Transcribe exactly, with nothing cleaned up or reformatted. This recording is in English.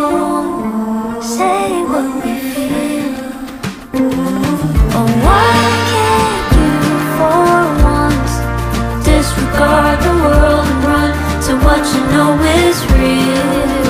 tone, say what we feel. Oh, why can't you for once disregard the world and run to what you know is real?